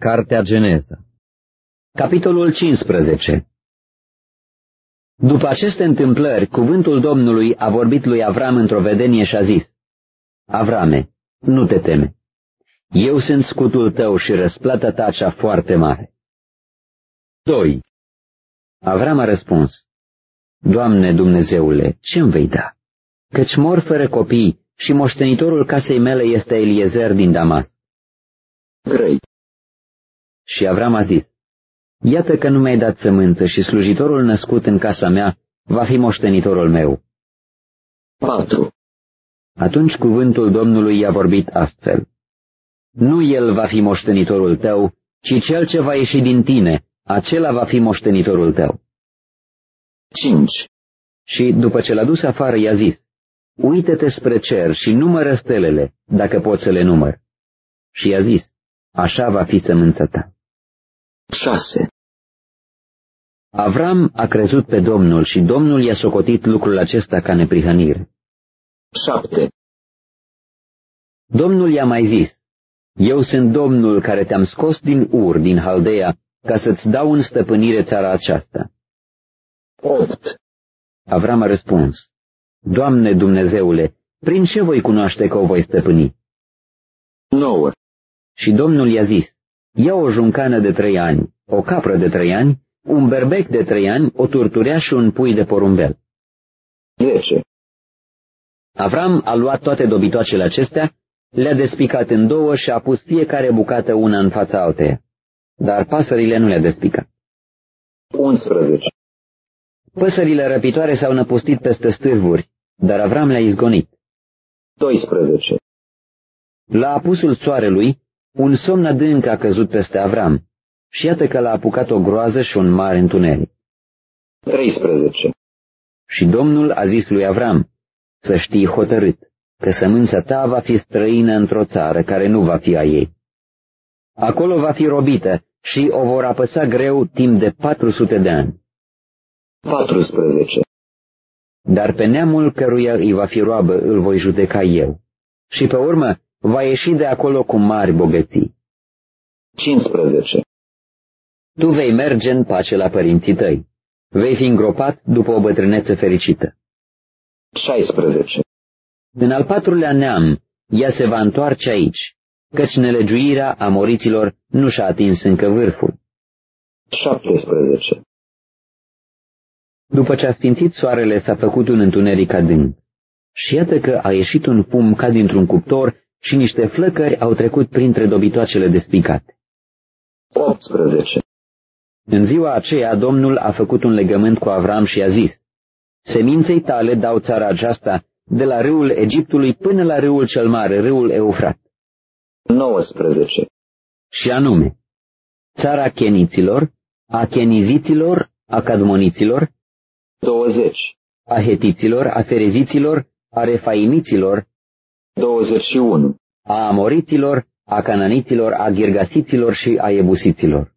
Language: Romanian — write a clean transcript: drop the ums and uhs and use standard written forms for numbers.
Cartea Geneza. Capitolul 15. După aceste întâmplări, cuvântul Domnului a vorbit lui Avram într-o vedenie și a zis: Avrame, nu te teme. Eu sunt scutul tău și răsplata ta cea foarte mare. 2. Avram a răspuns: Doamne Dumnezeule, ce-mi vei da? Căci mor fără copii și moștenitorul casei mele este Eliezer din Damasc. 3. Și Avram a zis: Iată că nu mi-ai dat sămânță și slujitorul născut în casa mea va fi moștenitorul meu. 4. Atunci cuvântul Domnului i-a vorbit astfel: Nu el va fi moștenitorul tău, ci cel ce va ieși din tine, acela va fi moștenitorul tău. 5. Și după ce l-a dus afară i-a zis: Uită-te spre cer și numără stelele, dacă poți să le număr. Și i-a zis: Așa va fi sămânța ta. 6. Avram a crezut pe Domnul și Domnul i-a socotit lucrul acesta ca neprihănire. 7. Domnul i-a mai zis: Eu sunt Domnul care te-am scos din Ur, din Haldeea, ca să-ți dau în stăpânire țara aceasta. 8. Avram a răspuns: Doamne Dumnezeule, prin ce voi cunoaște că o voi stăpâni? 9. Și Domnul i-a zis: Ia o juncană de 3 ani, o capră de 3 ani, un berbec de 3 ani, o turturea și un pui de porumbel. 10. Avram a luat toate dobitoacele acestea, le-a despicat în două și a pus fiecare bucată una în fața alteia, dar pasările nu le-a despicat. 11. Păsările răpitoare s-au năpustit peste stârvuri, dar Avram le-a izgonit. 12. La apusul soarelui, un somn adânc a căzut peste Avram și iată că l-a apucat o groază și un mare întuneric. 13. Și Domnul a zis lui Avram: Să știi hotărât că sămânța ta va fi străină într-o țară care nu va fi a ei. Acolo va fi robită și o vor apăsa greu timp de 400 de ani. 14. Dar pe neamul căruia îi va fi roabă îl voi judeca eu, și pe urmă va ieși de acolo cu mari bogății. 15. Tu vei merge în pace la părinții tăi. Vei fi îngropat după o bătrânețe fericită. 16. În al 4-lea neam, ea se va întoarce aici, căci nelegiuirea amoriților nu și-a atins încă vârful. 17. După ce a sfințit soarele, s-a făcut un întuneric adânc. Și iată că a ieșit un fum ca dintr-un cuptor și niște flăcări au trecut printre dobitoacele despicate. 18. În ziua aceea, Domnul a făcut un legământ cu Avram și a zis: Seminței tale dau țara aceasta, de la râul Egiptului până la râul cel mare, râul Eufrat. 19. Și anume, țara Cheniților, a Cheniziților, a Cadmoniților, 20. a Hetiților, a Fereziților, a Refaimiților, 21. a Amoriților, a Cananiților, a Girgasiților și a Ebusiților.